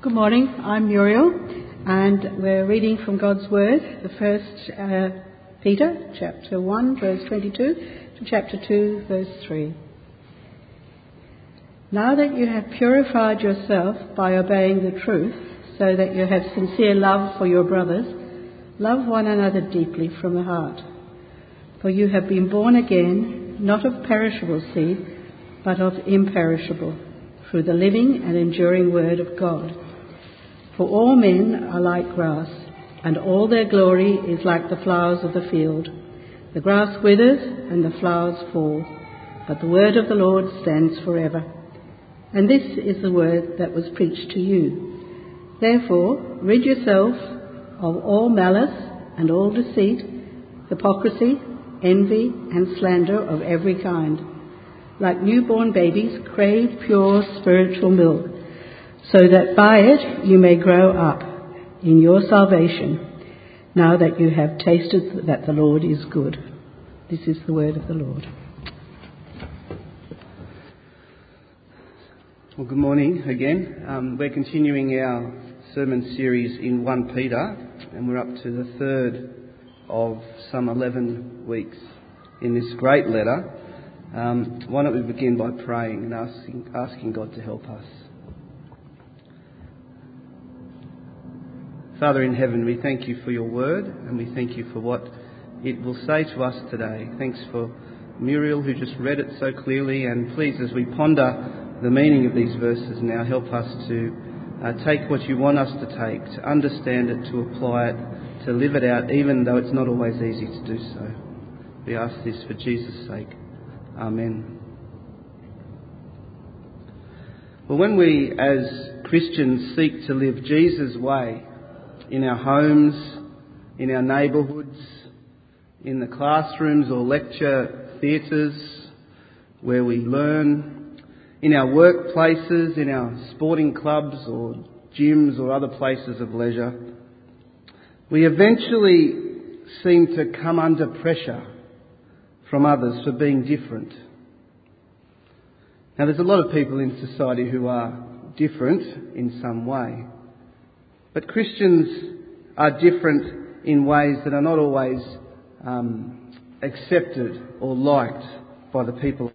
Good morning, I'm Muriel, and we're reading from God's Word, the first Peter, chapter 1, verse 22, to chapter 2, verse 3. Now that you have purified yourself by obeying the truth, so that you have sincere love for your brothers, love one another deeply from the heart. For you have been born again, not of perishable seed, but of imperishable, through the living and enduring word of God. For all men are like grass, and all their glory is like the flowers of the field. The grass withers and the flowers fall, but the word of the Lord stands forever. And this is the word that was preached to you. Therefore, rid yourself of all malice and all deceit, hypocrisy, envy, and slander of every kind. Like newborn babies, crave pure spiritual milk, so that by it you may grow up in your salvation, now that you have tasted that the Lord is good. This is the word of the Lord. Well, good morning again. We're continuing our sermon series in 1 Peter, and we're up to the third of some 11 weeks in this great letter. Why don't we begin by praying and asking God to help us. Father in heaven, we thank you for your word, and we thank you for what it will say to us today. Thanks for Muriel, who just read it so clearly, and please, as we ponder the meaning of these verses now, help us to take what you want us to take, to understand it, to apply it, to live it out, even though it's not always easy to do so. We ask this for Jesus' sake. Amen. Well, when we as Christians seek to live Jesus' way in our homes, in our neighbourhoods, in the classrooms or lecture theatres where we learn, in our workplaces, in our sporting clubs or gyms or other places of leisure, we eventually seem to come under pressure from others for being different. Now, there's a lot of people in society who are different in some way, but Christians are different in ways that are not always accepted or liked by the people.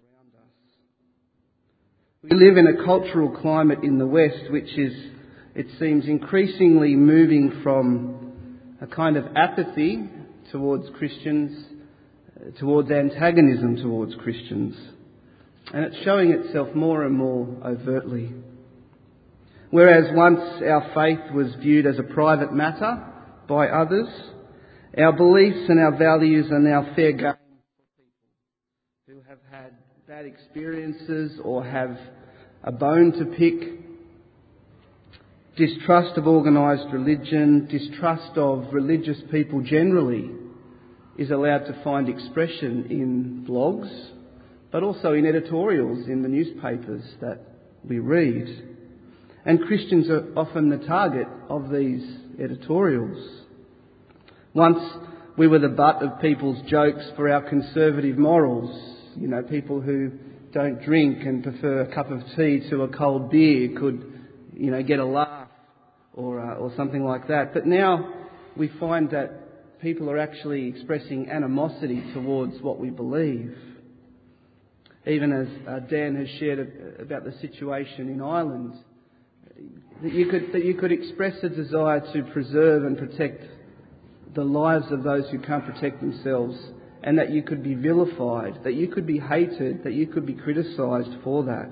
We live in a cultural climate in the West which is, it seems, increasingly moving from a kind of apathy towards Christians, towards antagonism towards Christians. And it's showing itself more and more overtly. Whereas once our faith was viewed as a private matter by others, our beliefs and our values are now fair game for people who have had bad experiences or have a bone to pick. Distrust of organised religion, distrust of religious people generally is allowed to find expression in blogs, but also in editorials in the newspapers that we read. And Christians are often the target of these editorials. Once we were the butt of people's jokes for our conservative morals. You know, people who don't drink and prefer a cup of tea to a cold beer could, get a laugh or something like that. But now we find that people are actually expressing animosity towards what we believe. Even as Dan has shared about the situation in Ireland, that you could express a desire to preserve and protect the lives of those who can't protect themselves, and that you could be vilified, that you could be hated, that you could be criticised for that.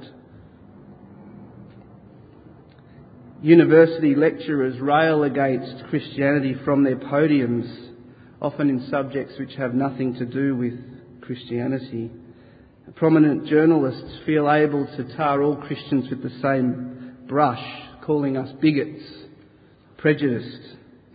University lecturers rail against Christianity from their podiums, often in subjects which have nothing to do with Christianity. Prominent journalists feel able to tar all Christians with the same brush, calling us bigots, prejudiced.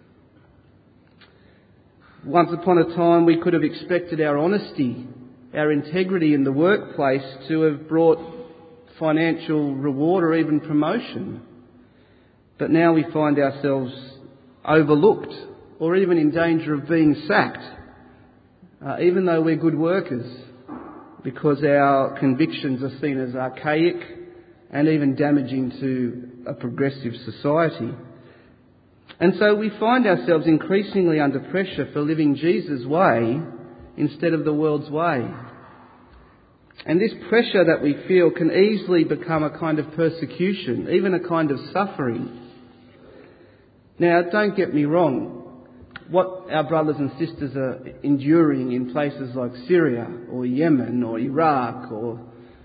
Once upon a time we could have expected our honesty, our integrity in the workplace to have brought financial reward or even promotion. But now we find ourselves overlooked or even in danger of being sacked, even though we're good workers, because our convictions are seen as archaic, and even damaging to a progressive society. And so we find ourselves increasingly under pressure for living Jesus' way instead of the world's way. And this pressure that we feel can easily become a kind of persecution, even a kind of suffering. Now, don't get me wrong. What our brothers and sisters are enduring in places like Syria or Yemen or Iraq or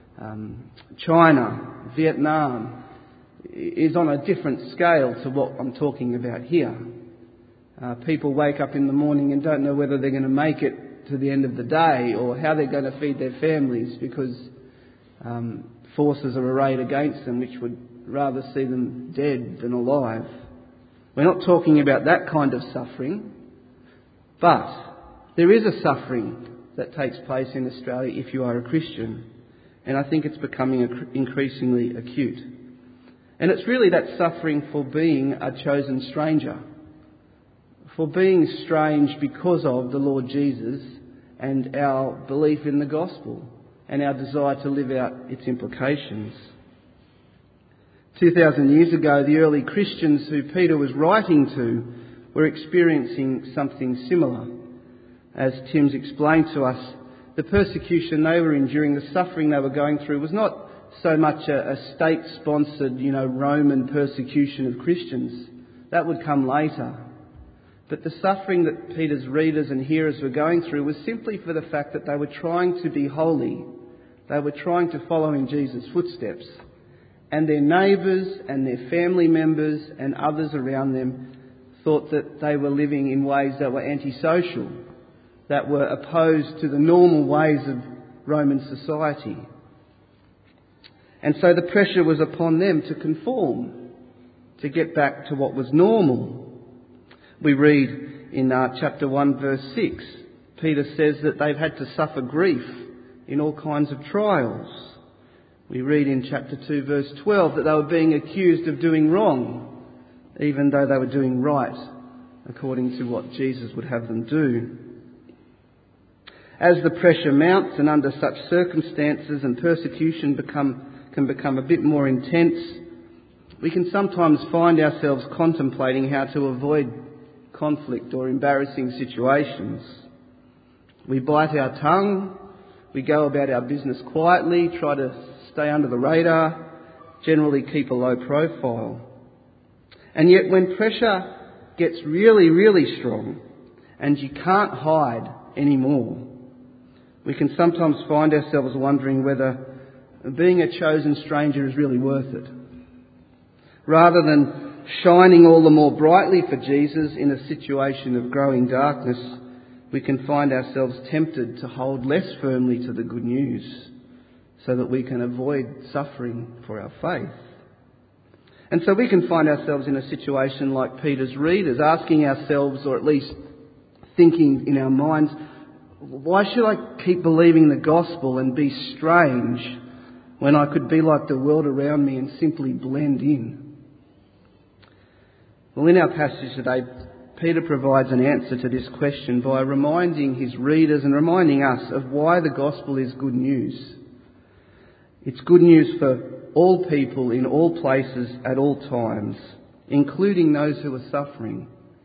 China, Vietnam, is on a different scale to what I'm talking about here. People wake up in the morning and don't know whether they're going to make it to the end of the day or how they're going to feed their families because forces are arrayed against them which would rather see them dead than alive. We're not talking about that kind of suffering, but there is a suffering that takes place in Australia if you are a Christian, and I think it's becoming increasingly acute. And it's really that suffering for being a chosen stranger, for being strange because of the Lord Jesus and our belief in the gospel and our desire to live out its implications. 2,000 years ago, the early Christians who Peter was writing to were experiencing something similar. As Tim's explained to us, the persecution they were enduring, the suffering they were going through, was not so much a state-sponsored, Roman persecution of Christians. That would come later. But the suffering that Peter's readers and hearers were going through was simply for the fact that they were trying to be holy. They were trying to follow in Jesus' footsteps. And their neighbours and their family members and others around them thought that they were living in ways that were antisocial, that were opposed to the normal ways of Roman society. And so the pressure was upon them to conform, to get back to what was normal. We read in chapter 1 verse 6, Peter says that they've had to suffer grief in all kinds of trials. We read in chapter 2 verse 12 that they were being accused of doing wrong, even though they were doing right, according to what Jesus would have them do. As the pressure mounts and under such circumstances and persecution can become a bit more intense, we can sometimes find ourselves contemplating how to avoid conflict or embarrassing situations. We bite our tongue, we go about our business quietly, try to stay under the radar, generally keep a low profile. And yet when pressure gets really, really strong and you can't hide anymore, we can sometimes find ourselves wondering whether being a chosen stranger is really worth it. Rather than shining all the more brightly for Jesus in a situation of growing darkness, we can find ourselves tempted to hold less firmly to the good news so that we can avoid suffering for our faith. And so we can find ourselves in a situation like Peter's readers, asking ourselves, or at least thinking in our minds, why should I keep believing the gospel and be strange when I could be like the world around me and simply blend in? Well, in our passage today, Peter provides an answer to this question by reminding his readers and reminding us of why the gospel is good news. It's good news for all people in all places at all times, including those who are suffering.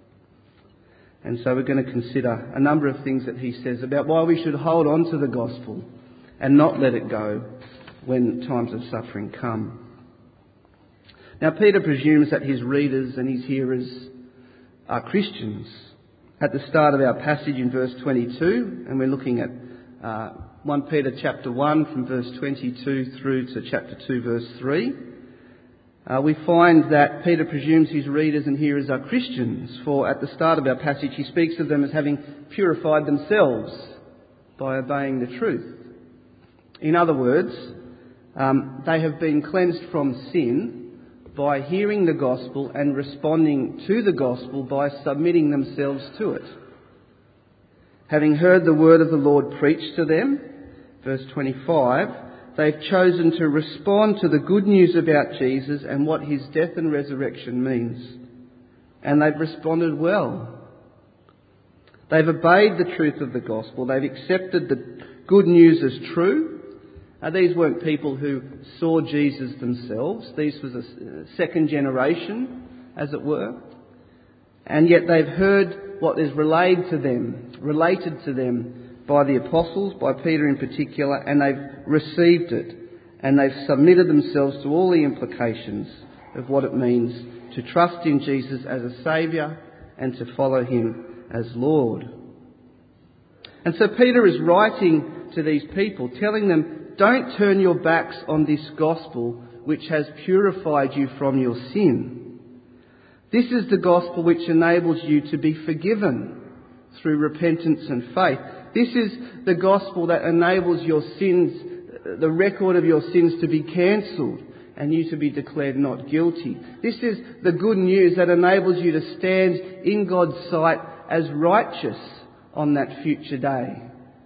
And so we're going to consider a number of things that he says about why we should hold on to the gospel and not let it go when times of suffering come. Now, Peter presumes that his readers and his hearers are Christians. At the start of our passage in verse 22, and we're looking at 1 Peter chapter 1 from verse 22 through to chapter 2 verse 3, we find that Peter presumes his readers and hearers are Christians, for at the start of our passage he speaks of them as having purified themselves by obeying the truth. In other words, they have been cleansed from sin by hearing the gospel and responding to the gospel by submitting themselves to it. Having heard the word of the Lord preached to them, verse 25, they've chosen to respond to the good news about Jesus and what his death and resurrection means. And they've responded well. They've obeyed the truth of the gospel. They've accepted the good news as true. These weren't people who saw Jesus themselves. These was a second generation, as it were. And yet they've heard what is related to them by the apostles, by Peter in particular, and they've received it. And they've submitted themselves to all the implications of what it means to trust in Jesus as a Saviour and to follow him as Lord. And so Peter is writing to these people, telling them, don't turn your backs on this gospel which has purified you from your sin. This is the gospel which enables you to be forgiven through repentance and faith. This is the gospel that enables your sins, the record of your sins, to be cancelled and you to be declared not guilty. This is the good news that enables you to stand in God's sight as righteous on that future day.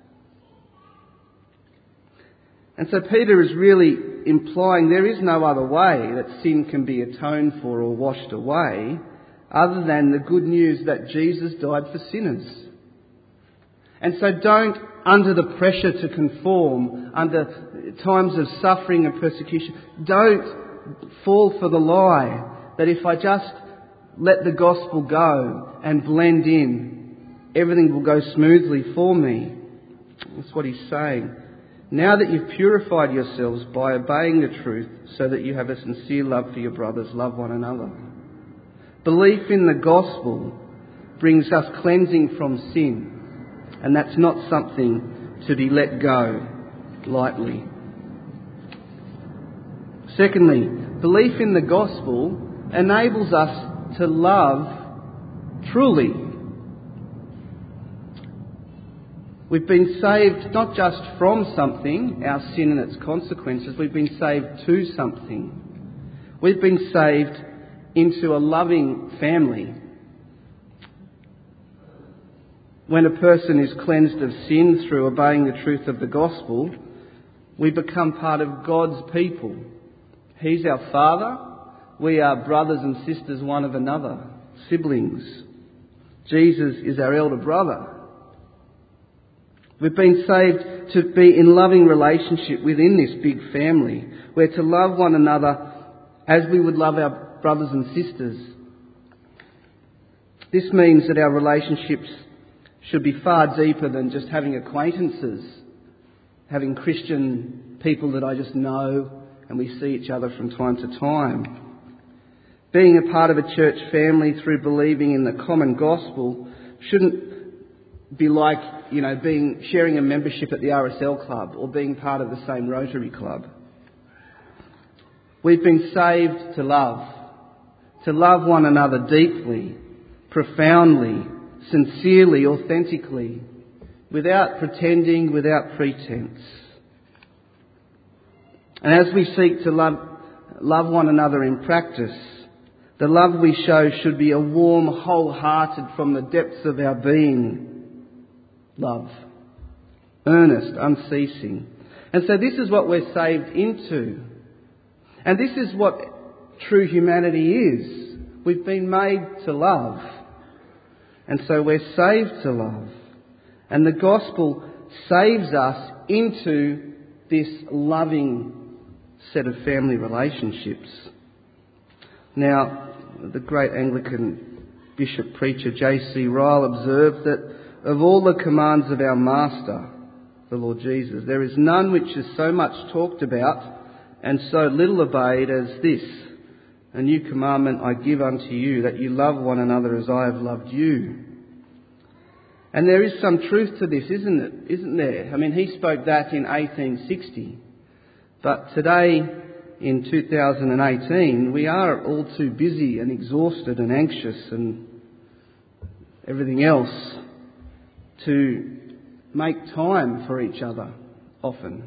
And so Peter is really implying there is no other way that sin can be atoned for or washed away other than the good news that Jesus died for sinners. And so don't, under the pressure to conform, under times of suffering and persecution, don't fall for the lie that if I just let the gospel go and blend in, everything will go smoothly for me. That's what he's saying. Now that you've purified yourselves by obeying the truth so that you have a sincere love for your brothers, love one another. Belief in the gospel brings us cleansing from sin, and that's not something to be let go lightly. Secondly, belief in the gospel enables us to love truly. We've been saved not just from something, our sin and its consequences, we've been saved to something. We've been saved into a loving family. When a person is cleansed of sin through obeying the truth of the gospel, we become part of God's people. He's our Father. We are brothers and sisters one of another, siblings. Jesus is our elder brother. We've been saved to be in loving relationship within this big family. We're to love one another as we would love our brothers and sisters. This means that our relationships should be far deeper than just having acquaintances, having Christian people that I just know and we see each other from time to time. Being a part of a church family through believing in the common gospel shouldn't be like, sharing a membership at the RSL club or being part of the same Rotary club. We've been saved to love one another deeply, profoundly, sincerely, authentically, without pretending, without pretense. And as we seek to love one another in practice, the love we show should be a warm, wholehearted, from the depths of our being love. Earnest, unceasing. And so this is what we're saved into. And this is what true humanity is. We've been made to love. And so we're saved to love. And the gospel saves us into this loving set of family relationships. Now, the great Anglican bishop preacher J.C. Ryle observed that of all the commands of our Master, the Lord Jesus, there is none which is so much talked about and so little obeyed as this: a new commandment I give unto you, that you love one another as I have loved you. And there is some truth to this, isn't there? I mean, he spoke that in 1860. But today, in 2018, we are all too busy and exhausted and anxious and everything else to make time for each other often.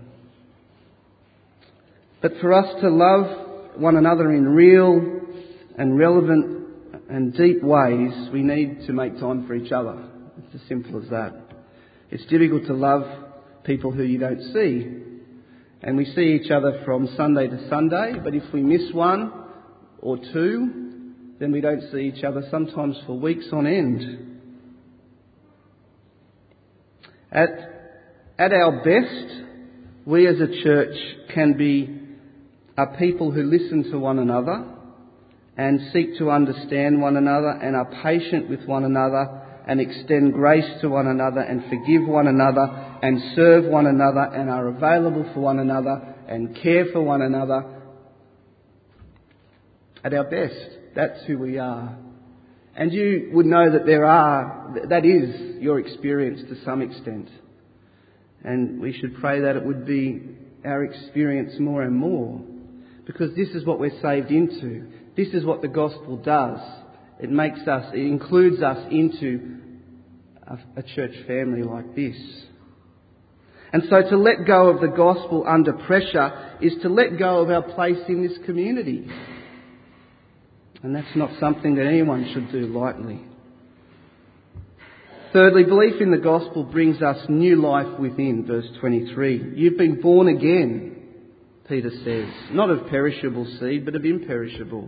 But for us to love one another in real and relevant and deep ways, we need to make time for each other. It's as simple as that. It's difficult to love people who you don't see. And we see each other from Sunday to Sunday, but if we miss one or two, then we don't see each other sometimes for weeks on end. At our best, we as a church can be a people who listen to one another and seek to understand one another and are patient with one another and extend grace to one another and forgive one another and serve one another and are available for one another and care for one another at our best. That's who we are. And you would know that that is your experience to some extent. And we should pray that it would be our experience more and more, because this is what we're saved into. This is what the gospel does. It includes us into a church family like this. And so to let go of the gospel under pressure is to let go of our place in this community. And that's not something that anyone should do lightly. Thirdly, belief in the gospel brings us new life within, verse 23. You've been born again, Peter says, not of perishable seed, but of imperishable.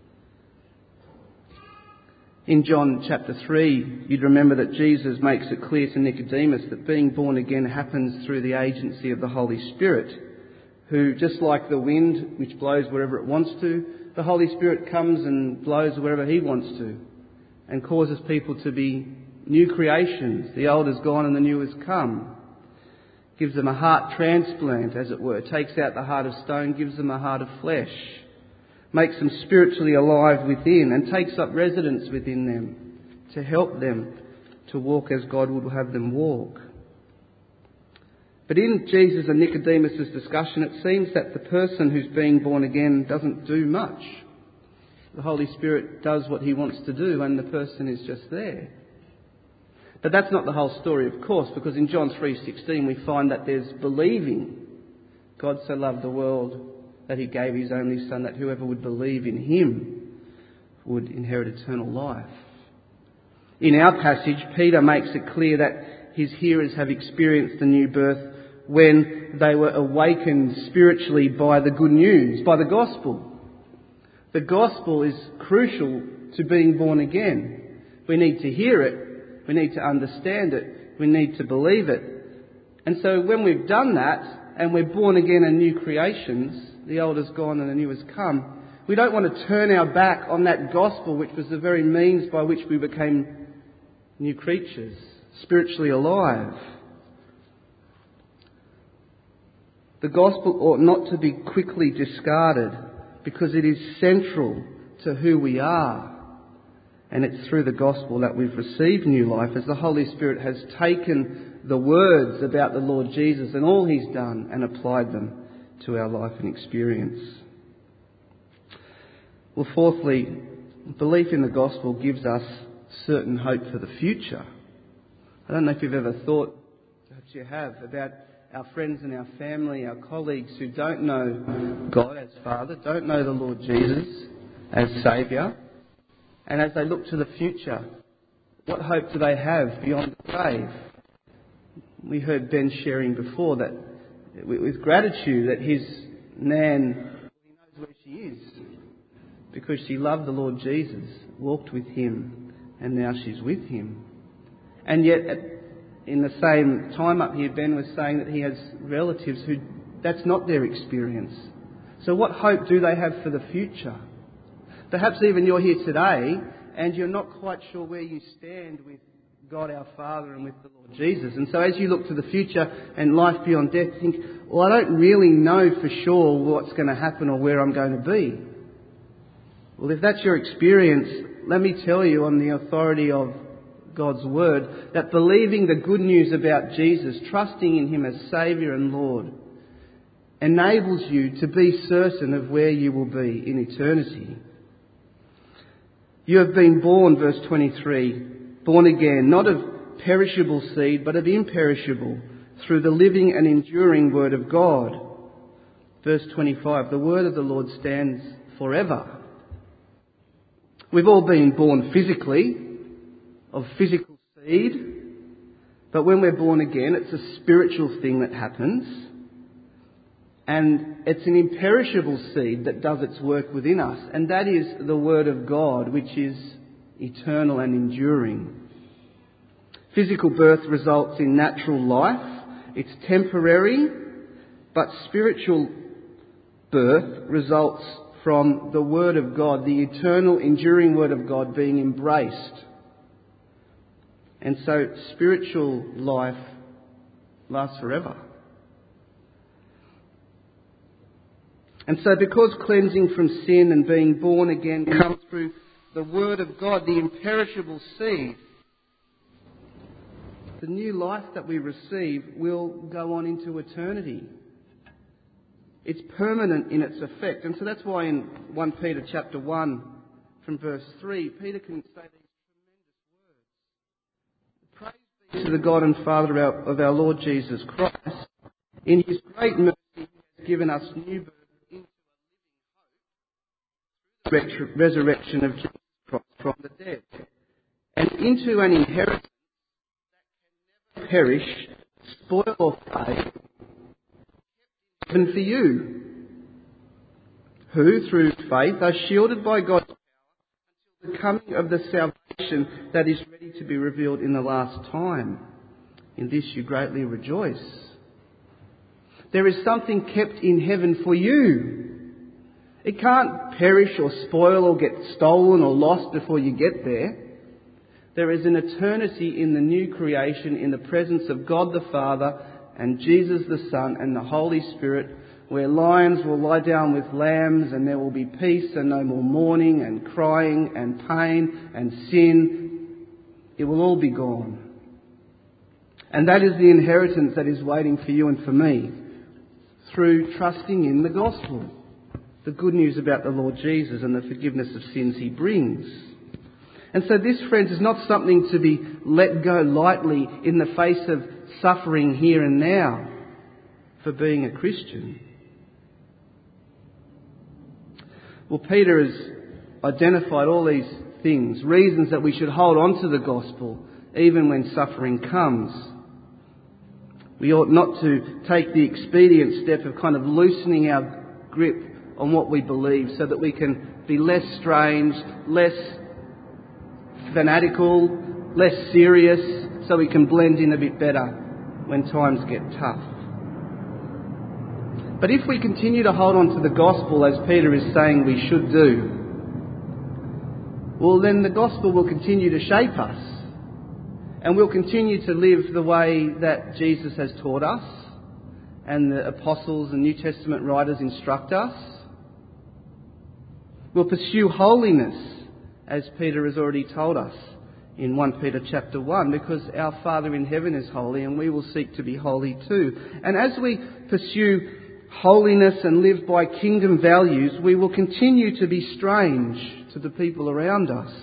In John chapter 3, you'd remember that Jesus makes it clear to Nicodemus that being born again happens through the agency of the Holy Spirit, who, just like the wind which blows wherever it wants to, the Holy Spirit comes and blows wherever he wants to and causes people to be new creations. The old is gone and the new has come. Gives them a heart transplant, as it were. Takes out the heart of stone, gives them a heart of flesh. Makes them spiritually alive within and takes up residence within them to help them to walk as God would have them walk. But in Jesus and Nicodemus' discussion, it seems that the person who's being born again doesn't do much. The Holy Spirit does what he wants to do and the person is just there. But that's not the whole story, of course, because in John 3:16 we find that there's believing. God so loved the world that he gave his only Son, that whoever would believe in him would inherit eternal life. In our passage, Peter makes it clear that his hearers have experienced a new birth when they were awakened spiritually by the good news, by the gospel. The gospel is crucial to being born again. We need to hear it, we need to understand it, we need to believe it. And so when we've done that and we're born again and new creations, the old has gone and the new has come, we don't want to turn our back on that gospel, which was the very means by which we became new creatures, spiritually alive. The gospel ought not to be quickly discarded because it is central to who we are. And it's through the gospel that we've received new life, as the Holy Spirit has taken the words about the Lord Jesus and all he's done and applied them to our life and experience. Well, fourthly, belief in the gospel gives us certain hope for the future. I don't know if you've ever thought, perhaps you have, about our friends and our family, our colleagues who don't know God as Father, don't know the Lord Jesus as Saviour. And as they look to the future, what hope do they have beyond the grave? We heard Ben sharing before that with gratitude that his Nan, he knows where she is because she loved the Lord Jesus, walked with him, and now she's with him. And yet, in the same time up here, Ben was saying that he has relatives who that's not their experience. So what hope do they have for the future? Perhaps even you're here today and you're not quite sure where you stand with God our Father and with the Lord Jesus. And so as you look to the future and life beyond death, think, well, I don't really know for sure what's going to happen or where I'm going to be. Well, if that's your experience, let me tell you on the authority of God's Word that believing the good news about Jesus, trusting in him as Saviour and Lord, enables you to be certain of where you will be in eternity. You have been born, verse 23, born again, not of perishable seed, but of imperishable, through the living and enduring Word of God. Verse 25, the Word of the Lord stands forever. We've all been born physically, of physical seed, but when we're born again, it's a spiritual thing that happens, and it's an imperishable seed that does its work within us, and that is the Word of God, which is eternal and enduring. Physical birth results in natural life. It's temporary, But spiritual birth results from the Word of God, the eternal, enduring Word of God being embraced. And so spiritual life lasts forever. And so because cleansing from sin and being born again comes through the Word of God, the imperishable seed, the new life that we receive will go on into eternity. It's permanent in its effect. And so that's why in 1 Peter chapter 1 from verse 3, Peter can say these tremendous words. Praise be to the God and Father of our Lord Jesus Christ. In His great mercy He has given us new birth into a living hope, resurrection of Jesus Christ from the dead, and into an inheritance that can never perish, spoil or fade, given for you, who through faith are shielded by God's power until the coming of the salvation that is ready to be revealed in the last time. In this you greatly rejoice. There is something kept in heaven for you. It can't perish or spoil or get stolen or lost before you get there. There is an eternity in the new creation in the presence of God the Father and Jesus the Son and the Holy Spirit, where lions will lie down with lambs and there will be peace and no more mourning and crying and pain and sin. It will all be gone. And that is the inheritance that is waiting for you and for me through trusting in the gospel, the good news about the Lord Jesus and the forgiveness of sins He brings. And so this, friends, is not something to be let go lightly in the face of suffering here and now for being a Christian. Well, Peter has identified all these things, reasons that we should hold on to the gospel even when suffering comes. We ought not to take the expedient step of kind of loosening our grip on what we believe so that we can be less strange, less fanatical, less serious, so we can blend in a bit better when times get tough. But if we continue to hold on to the gospel as Peter is saying we should do, well then the gospel will continue to shape us and we'll continue to live the way that Jesus has taught us and the apostles and New Testament writers instruct us. We'll pursue holiness as Peter has already told us in 1 Peter chapter 1, because our Father in heaven is holy and we will seek to be holy too. And as we pursue holiness and live by kingdom values, we will continue to be strange to the people around us.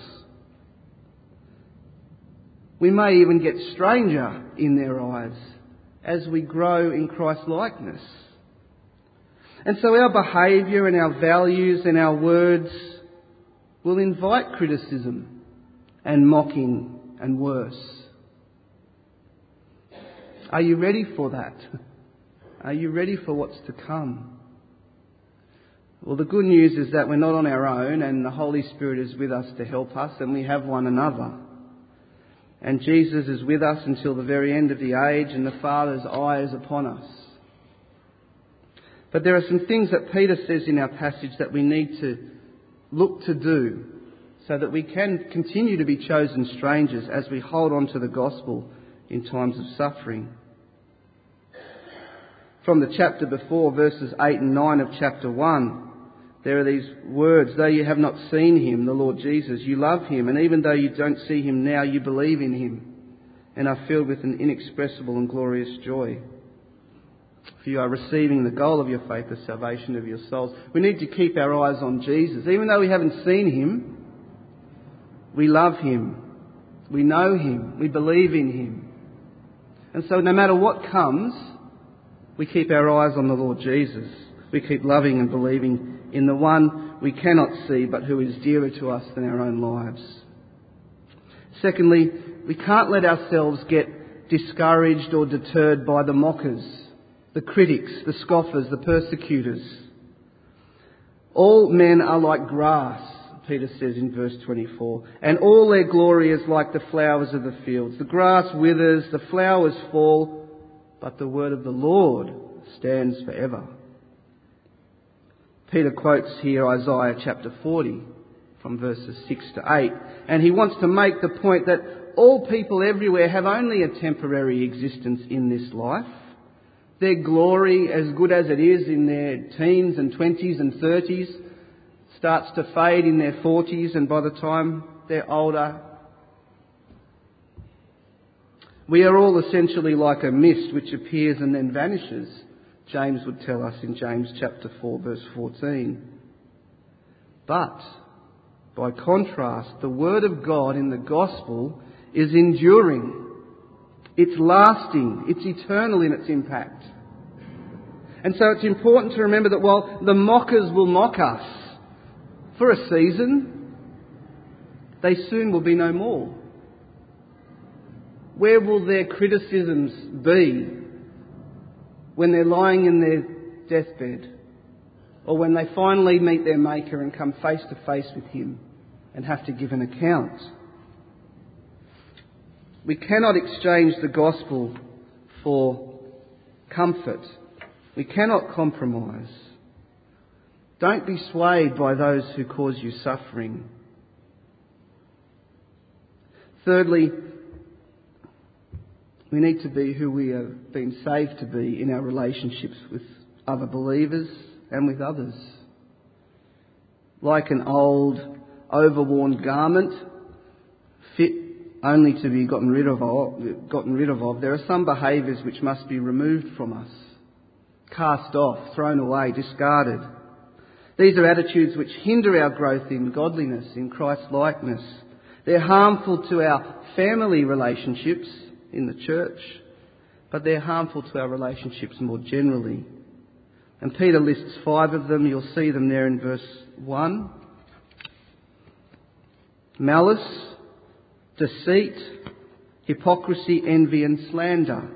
We may even get stranger in their eyes as we grow in Christ-likeness. And so our behaviour and our values and our words will invite criticism and mocking and worse. Are you ready for that? Are you ready for what's to come? Well, the good news is that we're not on our own and the Holy Spirit is with us to help us and we have one another. And Jesus is with us until the very end of the age and the Father's eye is upon us. But there are some things that Peter says in our passage that we need to look to do so that we can continue to be chosen strangers as we hold on to the gospel in times of suffering. From the chapter before, verses 8 and 9 of chapter 1, there are these words, though you have not seen Him, the Lord Jesus, you love Him, and even though you don't see Him now, you believe in Him and are filled with an inexpressible and glorious joy. For you are receiving the goal of your faith, the salvation of your souls. We need to keep our eyes on Jesus. Even though we haven't seen Him, we love Him, we know Him, we believe in Him. And so no matter what comes, we keep our eyes on the Lord Jesus. We keep loving and believing in the one we cannot see but who is dearer to us than our own lives. Secondly, we can't let ourselves get discouraged or deterred by the mockers, the critics, the scoffers, the persecutors. All men are like grass, Peter says in verse 24, and all their glory is like the flowers of the fields. The grass withers, the flowers fall, but the word of the Lord stands forever. Peter quotes here Isaiah chapter 40 from verses 6 to 8, and he wants to make the point that all people everywhere have only a temporary existence in this life. Their glory, as good as it is in their teens and 20s and 30s, starts to fade in their 40s, and by the time they're older, we are all essentially like a mist which appears and then vanishes, James would tell us in James chapter 4 verse 14. But, by contrast, the Word of God in the Gospel is enduring. It's lasting. It's eternal in its impact. And so it's important to remember that while the mockers will mock us for a season, they soon will be no more. Where will their criticisms be when they're lying in their deathbed, or when they finally meet their Maker and come face to face with Him and have to give an account? We cannot exchange the gospel for comfort. We cannot compromise. Don't be swayed by those who cause you suffering. Thirdly, we need to be who we have been saved to be in our relationships with other believers and with others. Like an old, overworn garment, fit only to be gotten rid of, there are some behaviours which must be removed from us, cast off, thrown away, discarded. These are attitudes which hinder our growth in godliness, in Christ-likeness. They're harmful to our family relationships in the church, but they're harmful to our relationships more generally. And Peter lists 5 of them. You'll see them there in verse 1. Malice, deceit, hypocrisy, envy and slander.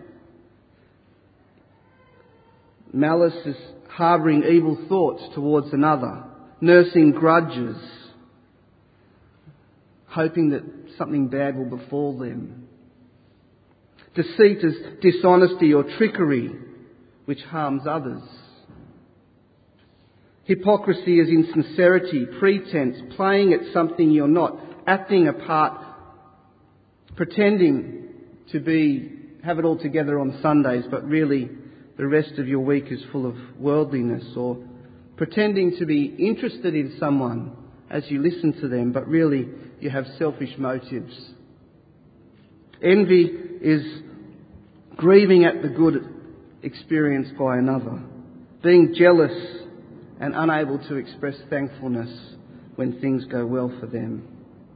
Malice is harbouring evil thoughts towards another, nursing grudges, hoping that something bad will befall them. Deceit is dishonesty or trickery which harms others. Hypocrisy is insincerity, pretense, playing at something you're not, acting a part, pretending to have it all together on Sundays, but really the rest of your week is full of worldliness, or pretending to be interested in someone as you listen to them, but really you have selfish motives. Envy is grieving at the good experienced by another, being jealous and unable to express thankfulness when things go well for them.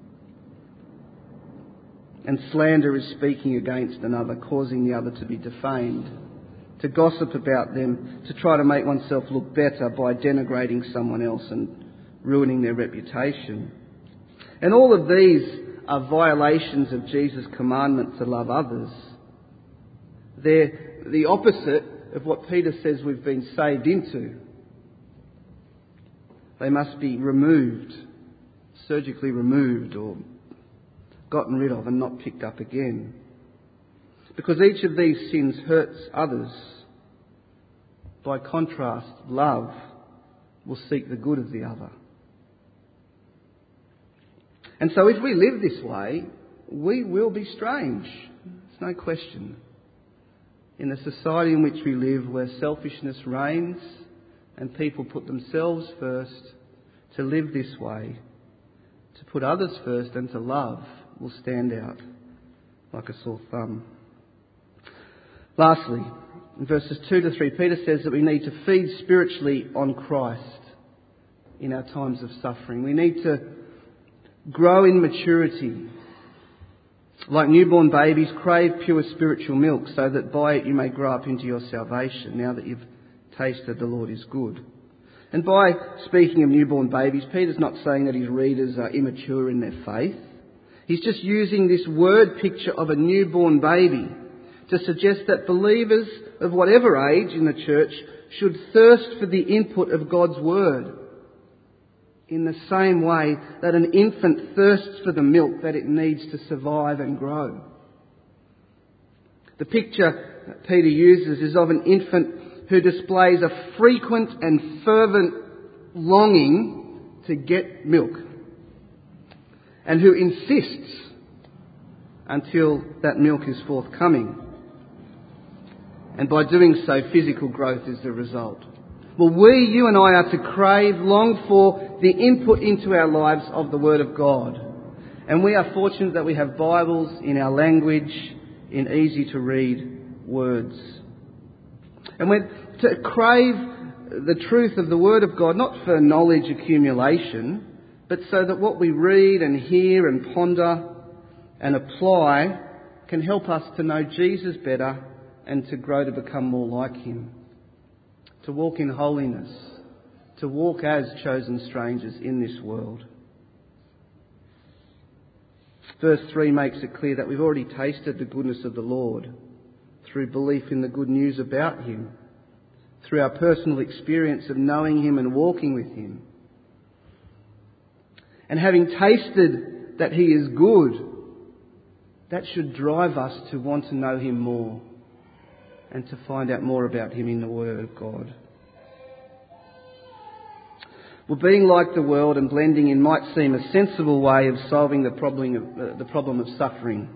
And slander is speaking against another, causing the other to be defamed, to gossip about them, to try to make oneself look better by denigrating someone else and ruining their reputation. And all of these are violations of Jesus' commandment to love others. They're the opposite of what Peter says we've been saved into. They must be removed, surgically removed or gotten rid of and not picked up again. Because each of these sins hurts others. By contrast, love will seek the good of the other. And so if we live this way, we will be strange. There's no question. In the society in which we live, where selfishness reigns and people put themselves first, to live this way, to put others first and to love, will stand out like a sore thumb. Lastly, in verses 2 to 3, Peter says that we need to feed spiritually on Christ in our times of suffering. We need to grow in maturity. Like newborn babies, crave pure spiritual milk, so that by it you may grow up into your salvation, now that you've tasted the Lord is good. And by speaking of newborn babies, Peter's not saying that his readers are immature in their faith. He's just using this word picture of a newborn baby to suggest that believers of whatever age in the church should thirst for the input of God's word, in the same way that an infant thirsts for the milk that it needs to survive and grow. The picture that Peter uses is of an infant who displays a frequent and fervent longing to get milk, and who insists until that milk is forthcoming. And by doing so, physical growth is the result. Well, you and I are to crave, long for the input into our lives of the Word of God. And we are fortunate that we have Bibles in our language, in easy to read words. And we're to crave the truth of the Word of God, not for knowledge accumulation, but so that what we read and hear and ponder and apply can help us to know Jesus better and to grow to become more like Him, to walk in holiness, to walk as chosen strangers in this world. Verse 3 makes it clear that we've already tasted the goodness of the Lord through belief in the good news about Him, through our personal experience of knowing Him and walking with Him. And having tasted that He is good, that should drive us to want to know Him more and to find out more about Him in the Word of God. Well, being like the world and blending in might seem a sensible way of solving the problem of suffering.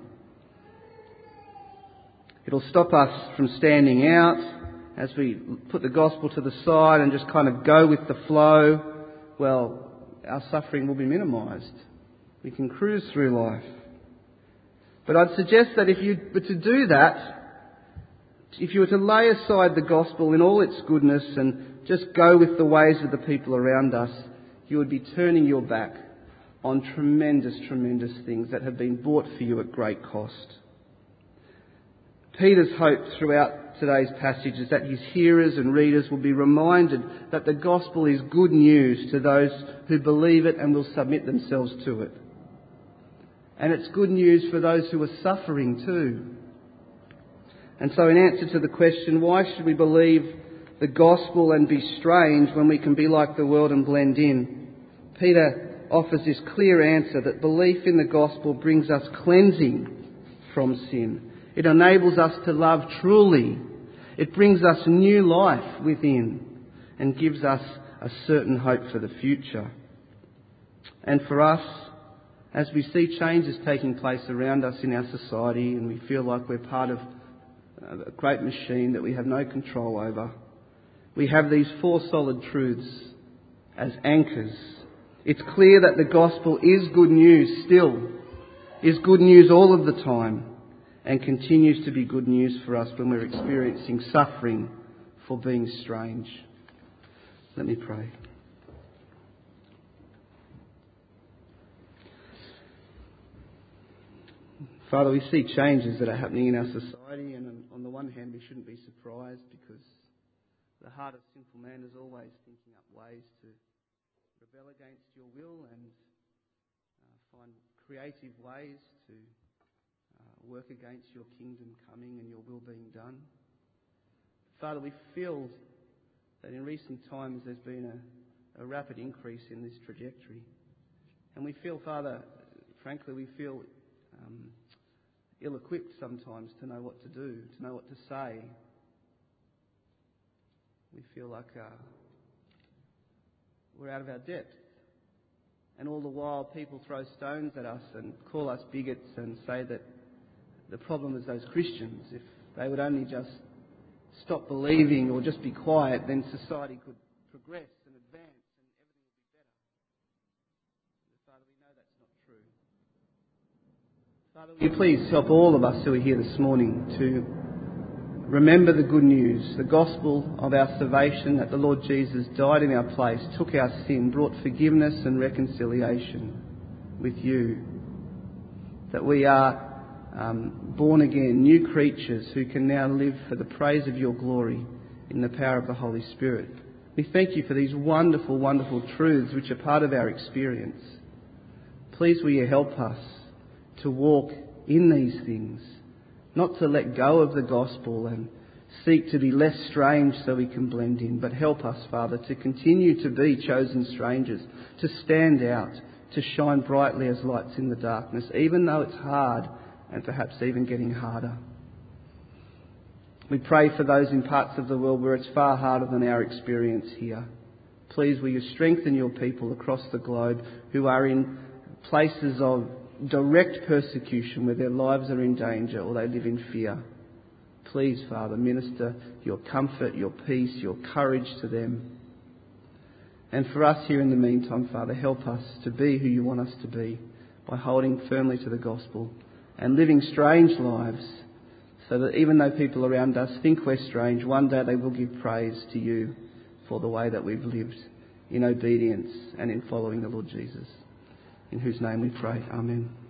It'll stop us from standing out as we put the gospel to the side and just kind of go with the flow. Well, our suffering will be minimised. We can cruise through life. But I'd suggest that if you were to do that, if you were to lay aside the gospel in all its goodness and just go with the ways of the people around us, you would be turning your back on tremendous, tremendous things that have been bought for you at great cost. Peter's hope throughout today's passage is that his hearers and readers will be reminded that the gospel is good news to those who believe it and will submit themselves to it. And it's good news for those who are suffering too. And so in answer to the question, why should we believe the gospel and be strange when we can be like the world and blend in? Peter offers this clear answer that belief in the gospel brings us cleansing from sin. It enables us to love truly. It brings us new life within and gives us a certain hope for the future. And for us, as we see changes taking place around us in our society and we feel like we're part of a great machine that we have no control over, we have these four solid truths as anchors. It's clear that the gospel is good news still, is good news all of the time, and continues to be good news for us when we're experiencing suffering for being strange. Let me pray. Father, we see changes that are happening in our society, and on the one hand we shouldn't be surprised because the heart of sinful man is always thinking up ways to rebel against your will and find creative ways to work against your kingdom coming and your will being done. Father, we feel that in recent times there's been a rapid increase in this trajectory. And we feel, Father, frankly, we feel ill-equipped sometimes to know what to do, to know what to say. We feel like we're out of our depth. And all the while people throw stones at us and call us bigots and say that the problem is those Christians. If they would only just stop believing or just be quiet, then society could progress and advance and everything would be better. Father, we know that's not true. Father, will you please help all of us who are here this morning to remember the good news, the gospel of our salvation, that the Lord Jesus died in our place, took our sin, brought forgiveness and reconciliation with you. That we are born again, new creatures who can now live for the praise of your glory in the power of the Holy Spirit. We thank you for these wonderful, wonderful truths which are part of our experience. Please will you help us to walk in these things, not to let go of the gospel and seek to be less strange so we can blend in, but help us, Father, to continue to be chosen strangers, to stand out, to shine brightly as lights in the darkness, even though it's hard and perhaps even getting harder. We pray for those in parts of the world where it's far harder than our experience here. Please, will you strengthen your people across the globe who are in places of direct persecution where their lives are in danger or they live in fear. Please, Father, minister your comfort, your peace, your courage to them. And for us here in the meantime, Father, help us to be who you want us to be by holding firmly to the gospel and living strange lives so that even though people around us think we're strange, one day they will give praise to you for the way that we've lived in obedience and in following the Lord Jesus. In whose name we pray. Amen.